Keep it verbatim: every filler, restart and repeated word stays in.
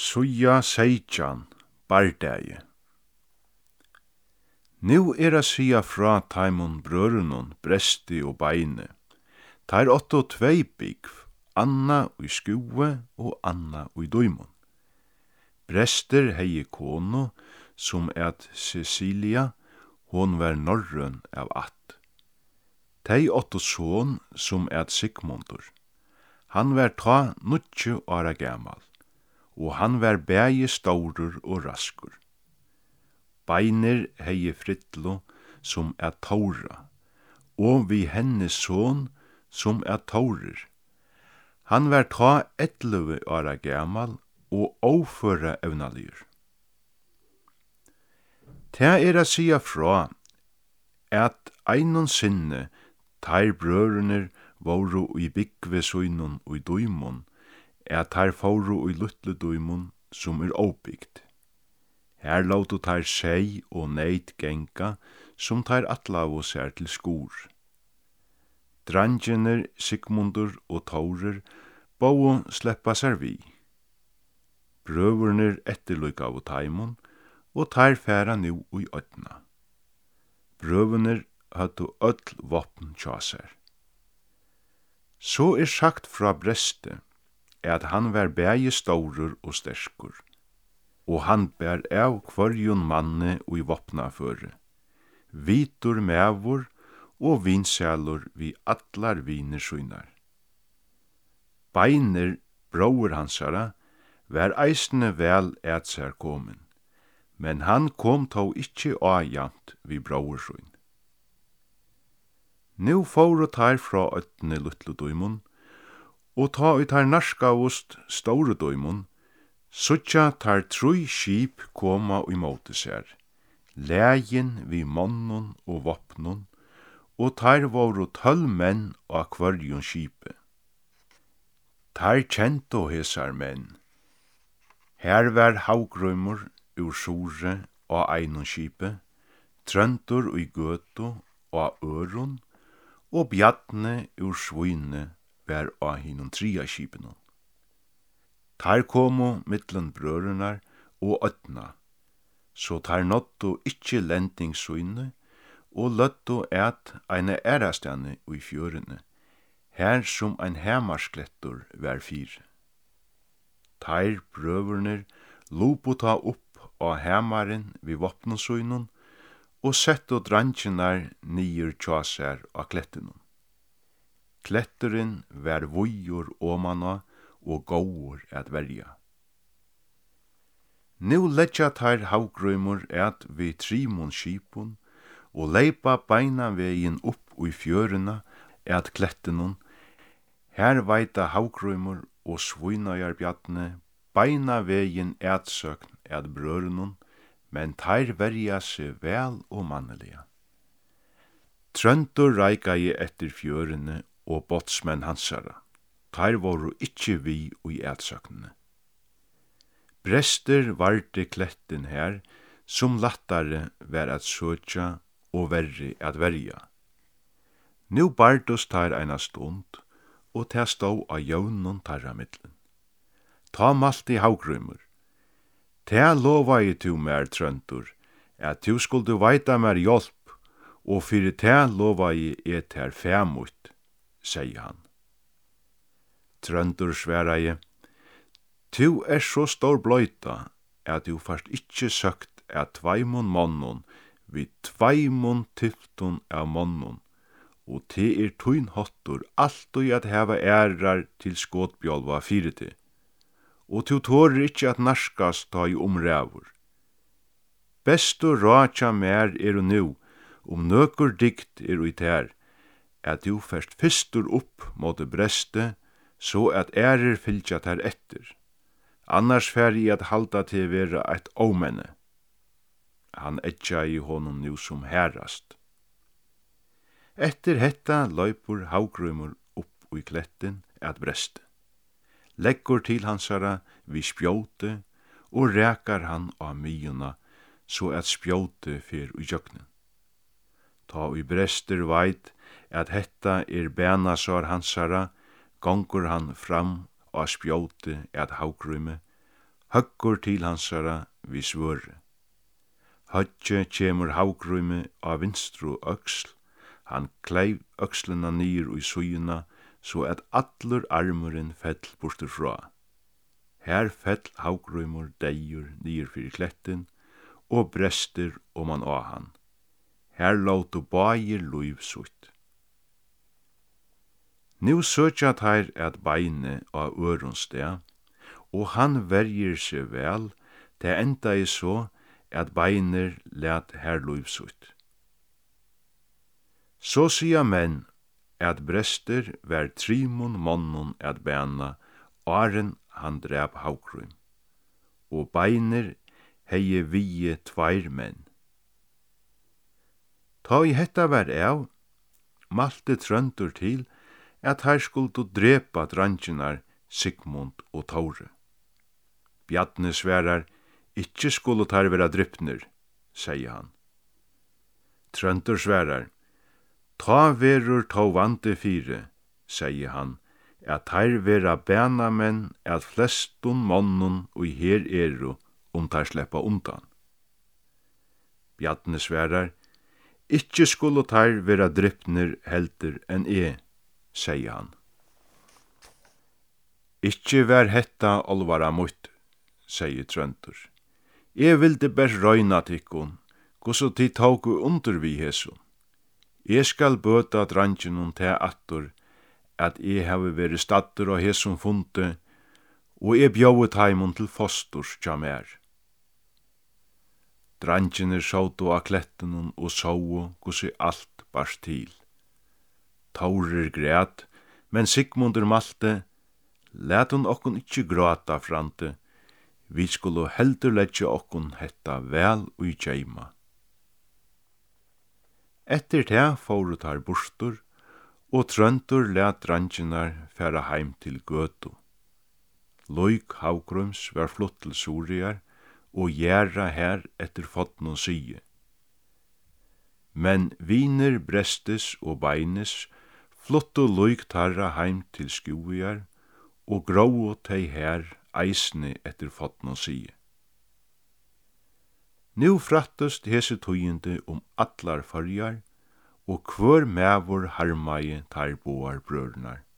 Suja seitjan, bardagi. Nu er a sia fra taimon brørunon, bresti og beine. Tar åtto tvei bygv, anna ui skue og anna ui døymon. Brester hei konu, som et Cecilia, hon var norrøn av att. Tei åtto son, som et Sigmundur. Han var ta nutju ára gamal, og han var bægi staurur og raskur. Beinir hei Fritlo, som er Taura, og vi hennes son, som er Taurir. Han var ta elleve ára gamal, og óføra evnalir. Ta er a sia fra, at einon sinne, tar brørunir voru i byggve sunnun og i døymon, at tar fóru i luttlu døymon, som er óbyggt. Her låtu tar sei og neit genga, som tar atlavu sær til skur. Drangjener, Sigmundur og Taurir bóu sleppa sær vi. Brøvurnir etterløyka av taimon, og tar færa nu ui ötna. Brøvurnir høttu öll vopn tja sær. Så er sagt fra Breste, at han var bægi staurur og sterkur, og han bær av kvarjon manne ui vopnaføre, vitur mevur og vinsalur vi allar viner sunar. Beinir, bróur hansara, var eisne vel et sær komin, men han kom tó ikkje ájamt vi bróur suin. Nu fóru tar fra ötne luttlu døymon, og ta ut tar narskavust store døymon, suttja tar trui skip koma i måte sær, lægin vi monnun og vopnun, og tar voru tølv menn av kvarjon skipe. Tar kjento hesar menn. Her var Haugrøymur ur Sure og einon skipe, Trøndur i Gøtu og Ørun, og Bjarne ur Svíne var av hinon tria skipenon. Tar komu mittlen brørunar og ötna, så tar nottu ikkje lendingsuine, og løttu et eine erastane ui fjørene, her som ein hemasklettur var fyr. Tar brøvurnir lupu ta upp av hemaren vi vopnasuinun, og settu drangjenar nýr tjasær av klettinum. Kletturin var vujur åmana og góur at verja. Nu leggja tar Haugrøymur at vi trimon skipun, og leipa beina vegin upp ui fjøruna at klettinum. Her veita Haugrøymur og Svínajar Bjarne beina vegin etsøkn at brørunum, men tar verja seg vel og mannelega. Trøndur reikaði etter fjørene og båtsmenn hansara. Tar voru ikkje vi ui etsøknene. Brester varde klettin her, som lattare var at søtja og verri at verja. Nu bardus tar eina stund, og ta stå av jøvnun tarra middelen. Ta malti Haugrøymur. Ta lovaði tu mer, Trøndur, at tu skuldu veita mer hjelp, og fyrir ta lovaði et her femut, segi han. Trøndur svaraði, tu er så stor bløyta, at du fast ikkje søkt at tveimon monnun, vi tveimon tyftun av monnun, og te er tuin hottur alltid at heva ærar til skotbjálva fyrir te, og tu tårer ikkje at narskast ta i omrævur. Bestu rådja mer er nu, om nøkur dikt er ui ter, at du først fyrstur upp måte breste, så at ærer fylgja ter etter. Annars fer i at halda til vera eit ómenne. Han etja i honum nu som herrast. Etter hetta løypur Haugrøymur upp ui klettin at breste. Leggur til hansara vi spjóte, og rekar han av myuna, så at spjóte fer ui jöknen. Ta ui brester veit at hetta er benasar hansara, gongur han fram av spjóte at Haugrøyme, høggur til hansara vi svøre. Høgge kjemur havgrøyme av vinstru øksl, han kleiv økslina nir i suyuna, så at allur armurin fell burturfra. Her fell havgrøymur deir nir fyrir klettin, og brestir oman á han. Her låtu bægir luiv sutt. Nú søkja tær at beine á øron steg, og han vergir seg vel, det enda er så at beinir let her luiv sutt. Så sia menn at brestir vær trimon monnun at bæna, áren han drep havgrøym, og beinir hei vie tveir menn. Ta i hetta var av, malte Tróndur til at her skuldu drepa drangjinar Sigmund og Tore. Bjarni sverar, ikkje skulle tar vera drypnir, sier han. Tróndur sverar, ta verur ta vante fire, sier han, at tar vera bænamenn at flestun monnun og her eru om tar sleppa undan. Bjarni sverar, ikkje skulle tar vera drypnir heldur enn e, sier han. Ikkje vær hetta olvara mutt, sier Tróndur. Jeg vildi best røyna tikkun, gosso tid tåku under vi hesson. Jeg skal bøta drangjennom til attur, at jeg have veri staddur og hesson funte, og jeg bjói taimon til fosturs tja mer. Drangjenir sjåtu av klettenun og såu gossi alt barst til. Taurir græt, men Sigmundur malte, let hun okkun ikkje gråta frante, vi skulle heldur letja okkun hetta vel ui gjeima. Etter det fóru tar burstur, og Tróndur let drangjinar færa heim til gøtu. Loik havgrøms var flutt til Suriar, og gjerra her etter fotnun sige. Men viner brestes og beines fluttu loik tarra heim til Skúvoyar, og gróu tei her eisne etter fotnun sige. Nú frattust hese tøyindi om allar førjar, og kvør mævur harmaie tar boar brødurnar.